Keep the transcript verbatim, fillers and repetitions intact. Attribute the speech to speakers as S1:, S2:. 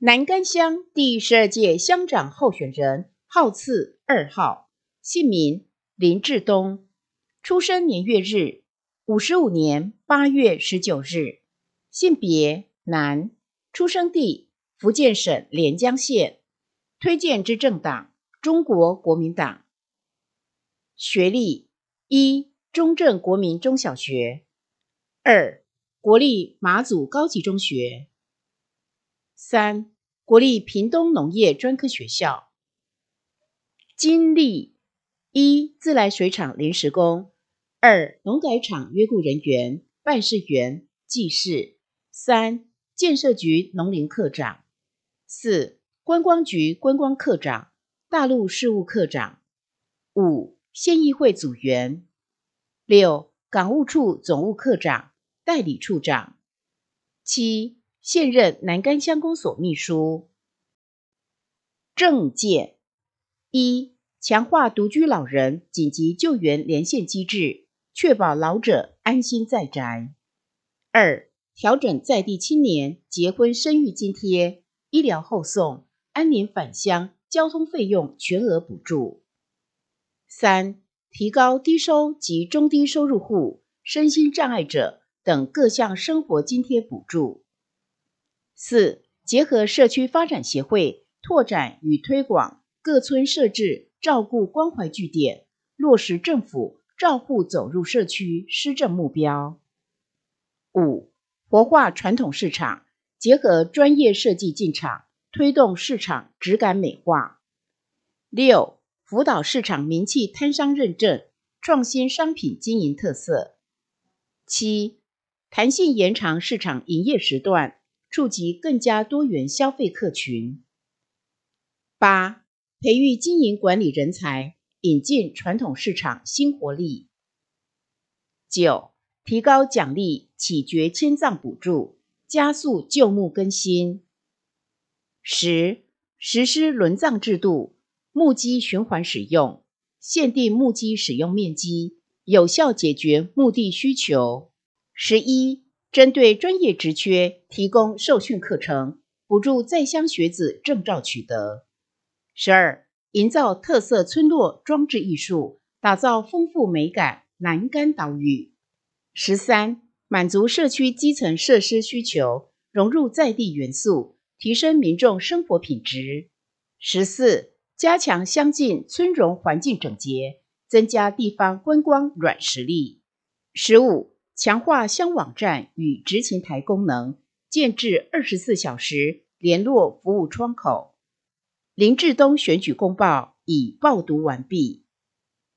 S1: 南竿乡第十二届乡长候选人，号次二号，姓名林志东，出生年月日五十五年八月十九日，性别男，出生地福建省连江县，推荐之政党中国国民党。学历一、中正国民中小学，二、国立马祖高级中学，三、国立屏东农业专科学校。经历一、自来水厂临时工，二、农改场约雇人员、办事员、技士，三、建设局农林科长，四、观光局观光科长、大陆事务科长，五、县议会组员，六、港务处总务科长、代理处长，七、现任南竿乡公所秘书。政见一、强化独居老人紧急救援连线机制，确保老者安心在宅。二、调整在地青年结婚生育津贴、医疗后送、安宁返乡交通费用全额补助。三、提高低收及中低收入户、身心障碍者等各项生活津贴补助。四、结合社区发展协会，拓展与推广各村设置照顾关怀据点，落实政府照护走入社区施政目标。五、活化传统市场，结合专业设计进场，推动市场质感美化。六、辅导市场名气摊商认证，创新商品经营特色。七、弹性延长市场营业时段，触及更加多元消费客群。八、培育经营管理人才，引进传统市场新活力。九、提高奖励起决迁葬补助，加速旧墓更新。十、实施轮葬制度，墓基循环使用，限定墓基使用面积，有效解决墓地需求。十一、针对专业职缺提供受训课程，补助在乡学子证照取得。十二、营造特色村落装置艺术，打造丰富美感南竿岛屿。十三、满足社区基层设施需求，融入在地元素，提升民众生活品质。十四、加强乡境村容环境整洁，增加地方观光软实力。十五、强化乡网站与执勤台功能，建置二十四小时联络服务窗口。林志东选举公报已报读完毕。